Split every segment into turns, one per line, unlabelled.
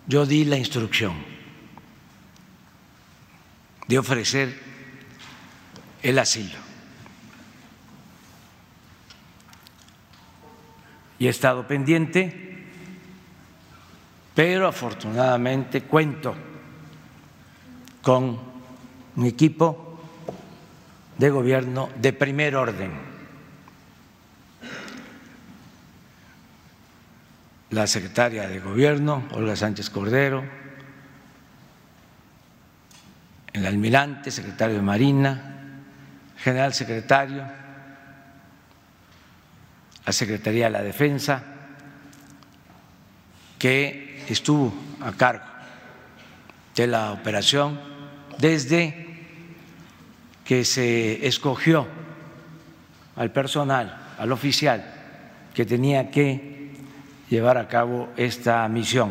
yo di la instrucción de ofrecer el asilo. Y he estado pendiente, pero afortunadamente cuento con un equipo de gobierno de primer orden. La secretaria de Gobierno, Olga Sánchez Cordero, el almirante, secretario de Marina, general secretario, la Secretaría de la Defensa, que estuvo a cargo de la operación desde que se escogió al personal, al oficial que tenía que llevar a cabo esta misión,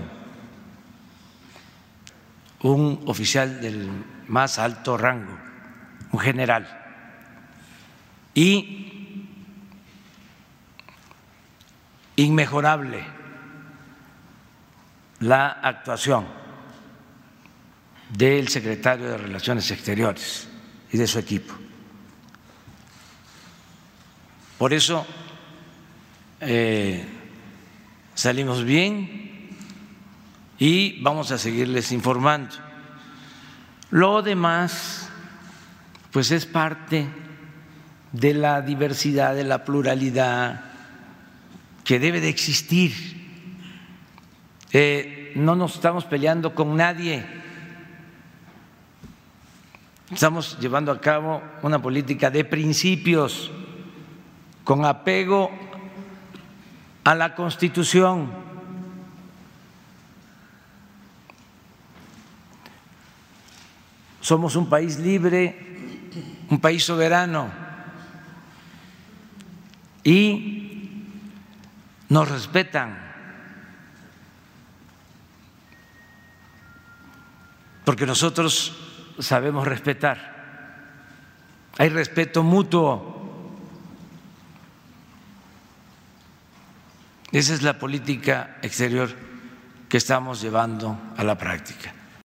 un oficial del más alto rango, un general, y inmejorable la actuación del secretario de Relaciones Exteriores y de su equipo. Por eso salimos bien y vamos a seguirles informando. Lo demás, pues es parte de la diversidad, de la pluralidad que debe de existir. No nos estamos peleando con nadie, estamos llevando a cabo una política de principios con apego a la Constitución. Somos un país libre, un país soberano y nos respetan porque nosotros sabemos respetar. Hay respeto mutuo. Esa es la política exterior que estamos llevando a la práctica.